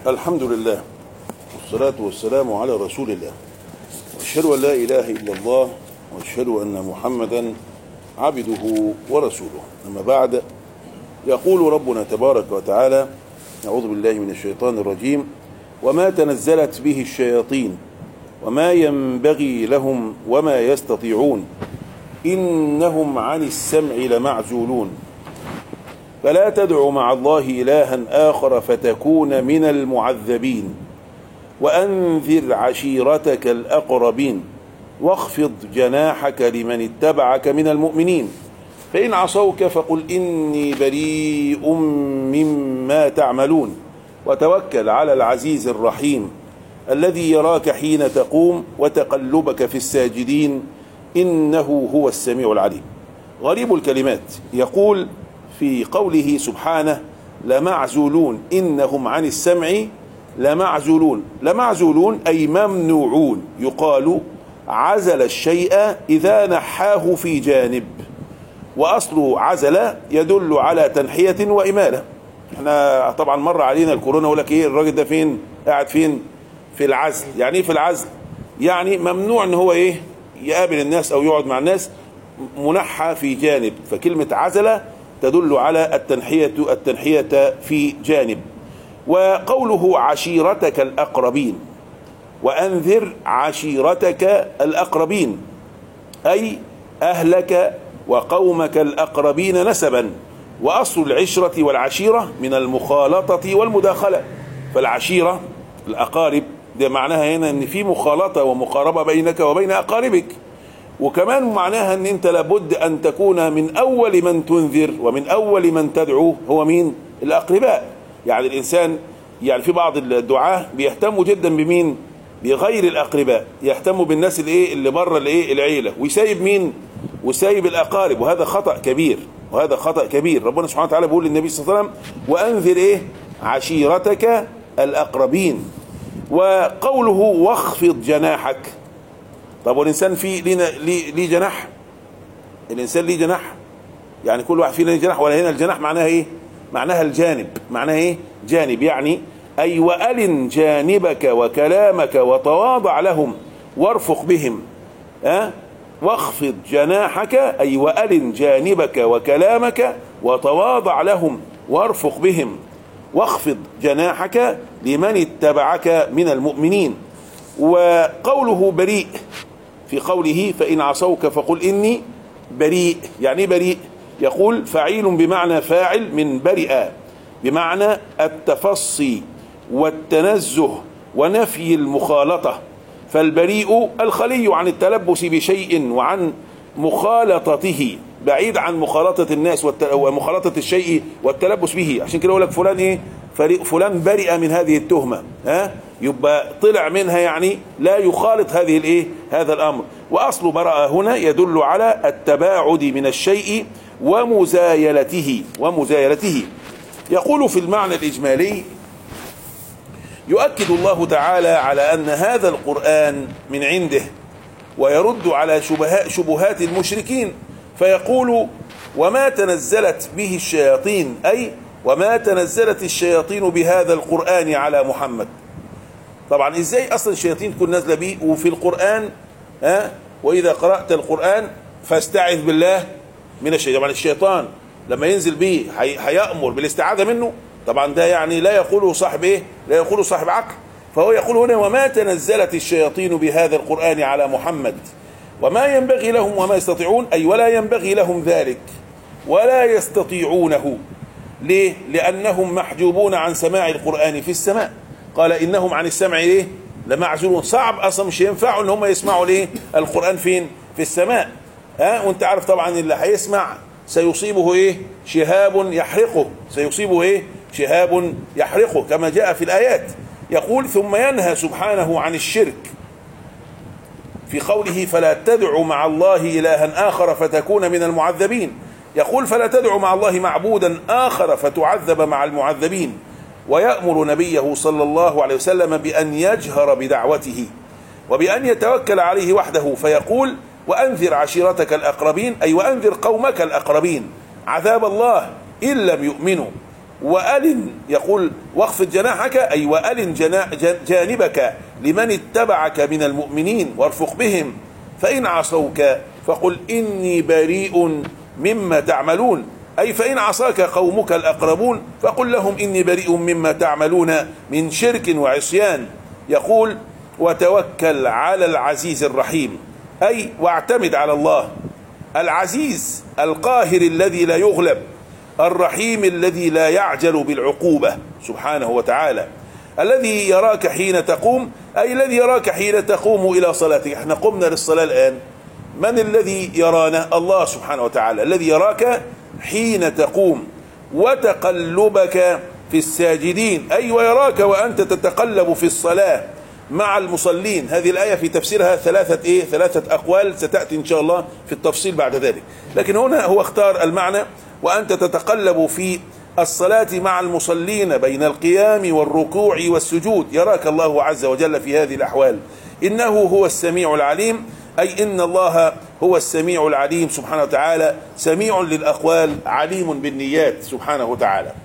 الحمد لله والصلاة والسلام على رسول الله، وأشهد أن لا إله إلا الله، وأشهد أن محمدا عبده ورسوله. أما بعد، يقول ربنا تبارك وتعالى: أعوذ بالله من الشيطان الرجيم: وما تنزلت به الشياطين وما ينبغي لهم وما يستطيعون إنهم عن السمع لمعزولون فلا تدع مع الله إلها آخر فتكون من المعذبين وأنذر عشيرتك الأقربين واخفض جناحك لمن اتبعك من المؤمنين فإن عصوك فقل إني بريء مما تعملون وتوكل على العزيز الرحيم الذي يراك حين تقوم وتقلبك في الساجدين إنه هو السميع العليم. غريب الكلمات يقول في قوله سبحانه: لمعزولون إنهم عن السمع لمعزولون. لمعزولون أي ممنوعون. يقال عزل الشيء إذا نحاه في جانب، وأصل عزل يدل على تنحية وإمالة. احنا طبعا مر علينا الكورونا يقول لك ايه الراجل ده فين قاعد فين في العزل. يعني ايه في العزل؟ يعني ممنوع ان هو ايه يقابل الناس او يقعد مع الناس، منحى في جانب. فكلمة عزل تدل على التنحية في جانب. وقوله عشيرتك الأقربين، وأنذر عشيرتك الأقربين أي أهلك وقومك الأقربين نسبا. وأصل العشرة والعشيرة من المخالطة والمداخلة. فالعشيرة الأقارب ده معناها هنا ان في مخالطة ومقاربة بينك وبين أقاربك، وكمان معناها ان انت لابد ان تكون من اول من تنذر ومن اول من تدعو. هو مين؟ الأقرباء. يعني الانسان، يعني في بعض الدعاة بيهتموا جدا بمين؟ بغير الأقرباء، يهتموا بالناس اللي بره العيلة، ويسايب مين؟ ويسايب الأقارب. وهذا خطأ كبير، وهذا خطأ كبير. ربنا سبحانه وتعالى بيقول للنبي صلى الله عليه وسلم: وأنذر عشيرتك الأقربين. وقوله واخفض جناحك. طب والإنسان ليه جناح؟ الإنسان ليه جناح؟ يعني كل واحد فينا ليه جناح، ولا هنا الجناح معناها ايه؟ معناها الجانب. معناها ايه؟ جانب. يعني أي وألن جانبك وكلامك وتواضع لهم وارفق بهم. واخفض جناحك أي وألن جانبك وكلامك وتواضع لهم وارفق بهم واخفض جناحك لمن اتبعك من المؤمنين. وقوله بريء في قوله فإن عصوك فقل إني بريء. يعني بريء؟ يقول فعيل بمعنى فاعل من برئ، بمعنى التفصي والتنزه ونفي المخالطة. فالبريء الخلي عن التلبس بشيء وعن مخالطته، بعيد عن مخالطة الناس ومخالطة الشيء والتلبس به. عشان كده يقول لك فلان ايه؟ فلان برئ من هذه التهمة. يبقى طلع منها، يعني لا يخالط هذا الأمر. وأصل برأ هنا يدل على التباعد من الشيء ومزايلته. يقول في المعنى الإجمالي: يؤكد الله تعالى على أن هذا القرآن من عنده، ويرد على شبهات المشركين، فيقول: وما تنزلت به الشياطين، أي وما تنزلت الشياطين بهذا القرآن على محمد. طبعا ازاي اصلا الشياطين تكون نازله به وفي القرآن؟ واذا قرأت القرآن فاستعذ بالله من الشيطان. طبعا الشيطان لما ينزل به هيأمر بالاستعاذة منه. طبعا ده يعني لا يقوله صاحب لا يقوله صاحب عقل. فهو يقول هنا: وما تنزلت الشياطين بهذا القرآن على محمد وما ينبغي لهم وما يستطيعون، أي ولا ينبغي لهم ذلك ولا يستطيعونه. ليه؟ لأنهم محجوبون عن سماع القرآن في السماء. قال إنهم عن السمع لمعزولون. صعب أصلا، مش ينفعوا إن هم يسمعوا القرآن فين؟ في السماء. وانت عارف طبعا اللي هيسمع سيصيبه شهاب يحرقه. سيصيبه شهاب يحرقه كما جاء في الآيات. يقول: ثم ينهى سبحانه عن الشرك في قوله: فلا تدع مع الله إلها آخر فتكون من المعذبين. يقول: فلا تدع مع الله معبودا آخر فتعذب مع المعذبين. ويأمر نبيه صلى الله عليه وسلم بأن يجهر بدعوته وبأن يتوكل عليه وحده، فيقول: وأنذر عشيرتك الأقربين، أي وأنذر قومك الأقربين عذاب الله إن لم يؤمنوا. وألن، يقول واخفض جناحك أي وألن جانبك لمن اتبعك من المؤمنين وارفق بهم، فإن عصوك فقل إني بريء مما تعملون، أي فإن عصاك قومك الأقربون فقل لهم إني بريء مما تعملون من شرك وعصيان. يقول وتوكل على العزيز الرحيم، أي واعتمد على الله، العزيز القاهر الذي لا يغلب، الرحيم الذي لا يعجل بالعقوبة سبحانه وتعالى، الذي يراك حين تقوم، أي الذي يراك حين تقوم إلى صلاتك. احنا قمنا للصلاة الآن، من الذي يرانا؟ الله سبحانه وتعالى الذي يراك حين تقوم، وتقلبك في الساجدين، أي ويراك وأنت تتقلب في الصلاة مع المصلين. هذه الآية في تفسيرها ثلاثة أقوال ستأتي إن شاء الله في التفصيل بعد ذلك، لكن هنا هو اختار المعنى وأنت تتقلب في الصلاة مع المصلين بين القيام والركوع والسجود، يراك الله عز وجل في هذه الأحوال. إنه هو السميع العليم، أي إن الله هو السميع العليم سبحانه وتعالى، سميع للأقوال عليم بالنيات سبحانه وتعالى.